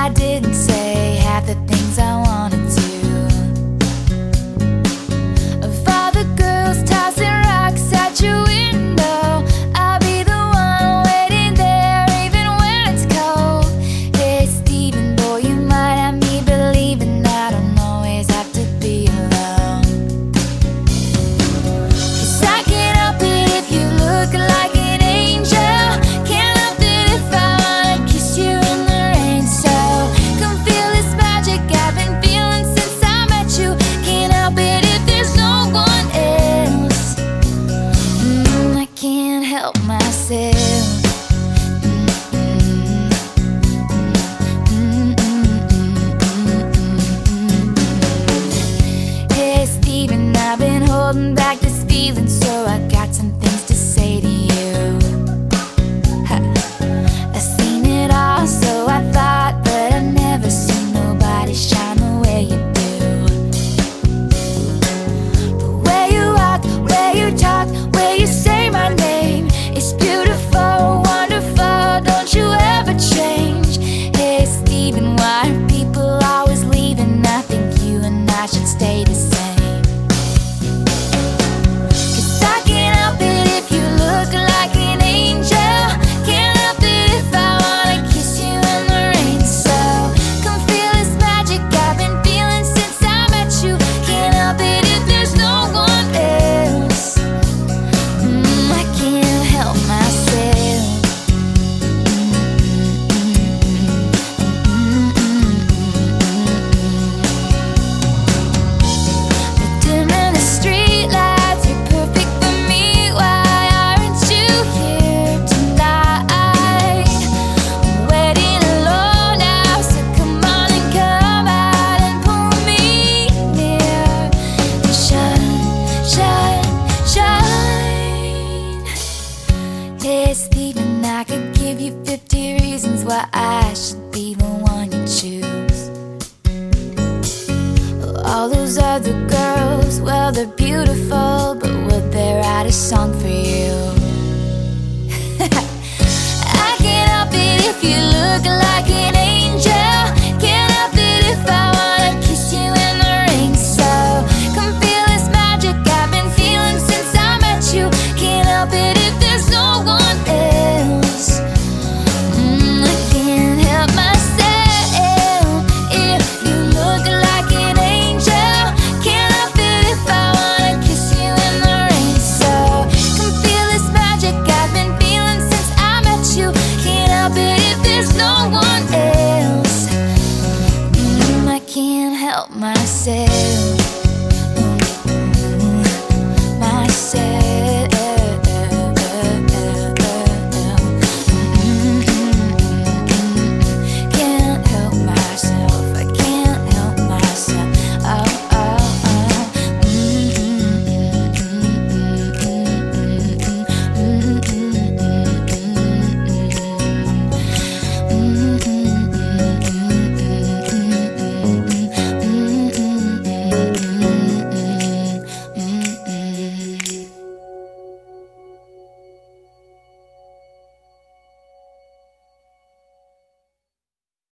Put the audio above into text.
I didn't say half the things I wanted to. Of all the girls tossing rocks at your window, I'll be the one waiting there even when it's cold. Hey Stephen, boy, you might have me believing I don't always have to be alone. 'Cause I can't help it if you look like an angel. Can't help it if I wanna kiss you in the rain. So come feel this magic I've been feeling since I met you. Can't help it if there's no one else. I can't help myself. Hey Stephen, I've been holding back this feeling, so I got some things to say to you. I've seen it all, so I thought, but I've never seen nobody shine the way you do. The way you walk, way you talk, way you say my name, it's beautiful, wonderful, don't you ever change. Hey Stephen, why are people always leaving? I think you and I should stay the same. 'Cause I can't help it if you look like an angel. Can't help it if I wanna kiss you in the rain. So come feel this magic I've been feeling since I met you. Can't help it if there's no one else. I can't help myself. The dim in the street lights, you're perfect for me. Why aren't you here tonight? I'm waiting alone now, so come on and come out and pull me near. Shine, shine, shine. Hey Stephen, I could give you 50 reasons why I should be the one you choose. All those other girls, well, they're beautiful, but would they write a song for you?